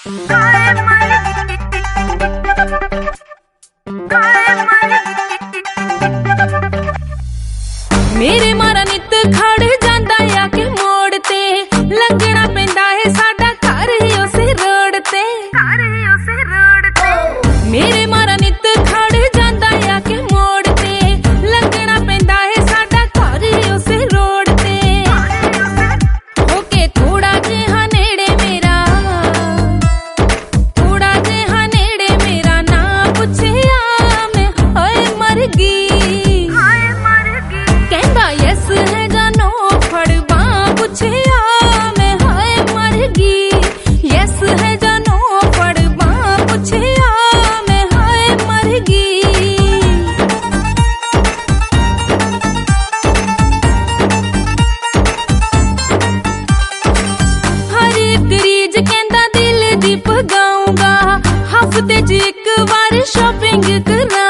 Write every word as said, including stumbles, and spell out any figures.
मेरे मारा नित खड़ जांदा आके मोड़ ते लगना पैंदा है साडा घर ही उसे रोड ते घर ही उसे रोड ते मेरे मारा नित खड़ जांदा आके मोड़ ते लगना पैंदा है साडा घर ही उसे रोड ते होके थोड़ा जिहा नेड़े मेरा थोड़ा जिहा नेड़े मेरा ना पुछया मैं होए मर गई यस है जानो फड़बा पुछया मैं हाय मर गई यस है जानो फड़बा पुछया मैं हाय मर गई हर एक रीज कहंदा दिल दी पगाऊंगा हफ्ते च एक बार शॉपिंग करा